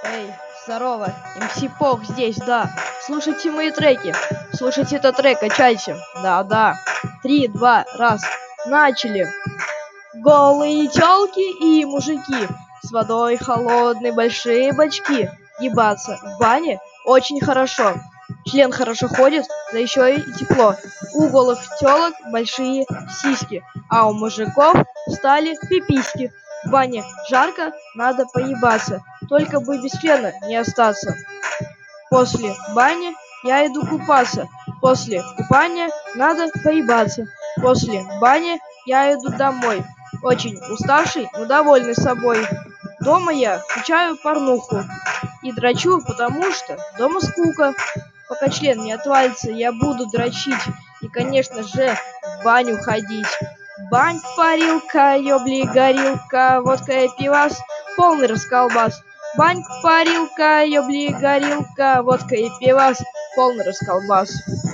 Эй, здорово, МС Пох здесь, да. Слушайте мои треки. Слушайте этот трек, качайте. Да-да. 3, 2, раз. Начали. Голые тёлки и мужики. С водой холодной большие бачки. Ебаться в бане очень хорошо. Член хорошо ходит, да еще и тепло. У голых тёлок большие сиськи, а у мужиков стали пиписьки. В бане жарко, надо поебаться, только бы без члена не остаться. После бани я иду купаться, после купания надо поебаться. После бани я иду домой, очень уставший, но довольный собой. Дома я включаю порнуху и дрочу, потому что дома скука. Пока член не отвалится, я буду дрочить и, конечно же, в баню ходить. Бань, парилка, ёбли, горилка, водка и пивас, полный расколбас. Бань, парилка, ёбли, горилка, водка и пивас, полный расколбас.